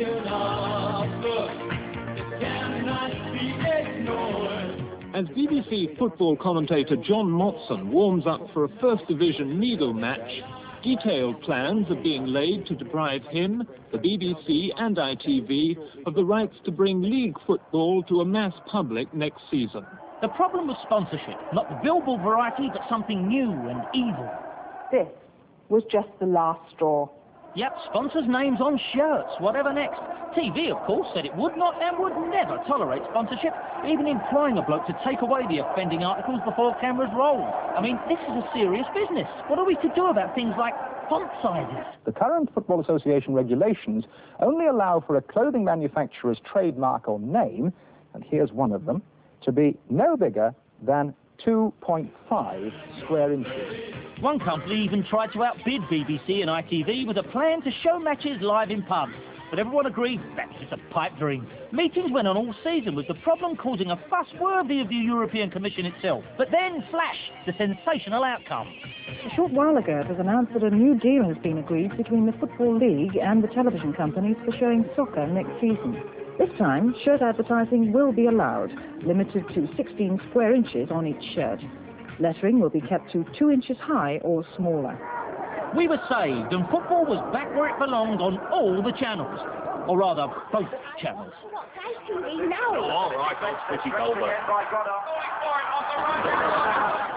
As BBC football commentator John Motson warms up for a First Division Needle match, detailed plans are being laid to deprive him, the BBC and ITV of the rights to bring league football to a mass public next season. The problem was sponsorship, not the billboard variety, but something new and evil. This was just the last straw. Yep, sponsors' names on shirts, whatever next. TV, of course, said it would not and would never tolerate sponsorship, even imploring a bloke to take away the offending articles before cameras roll. I mean, this is a serious business. What are we to do about things like font sizes? The current Football Association regulations only allow for a clothing manufacturer's trademark or name, and here's one of them, to be no bigger than 2.5 square inches. One company even tried to outbid BBC and ITV with a plan to show matches live in pubs. But everyone agreed that's just a pipe dream. Meetings went on all season with the problem causing a fuss worthy of the European Commission itself. But then, flash, the sensational outcome. A short while ago it was announced that a new deal has been agreed between the Football League and the television companies for showing soccer next season. This time, shirt advertising will be allowed, limited to 16 square inches on each shirt. Lettering will be kept to 2 inches high or smaller. We were saved, and football was back where it belonged on all the channels. Or rather, both channels. All right, I'll switch it over.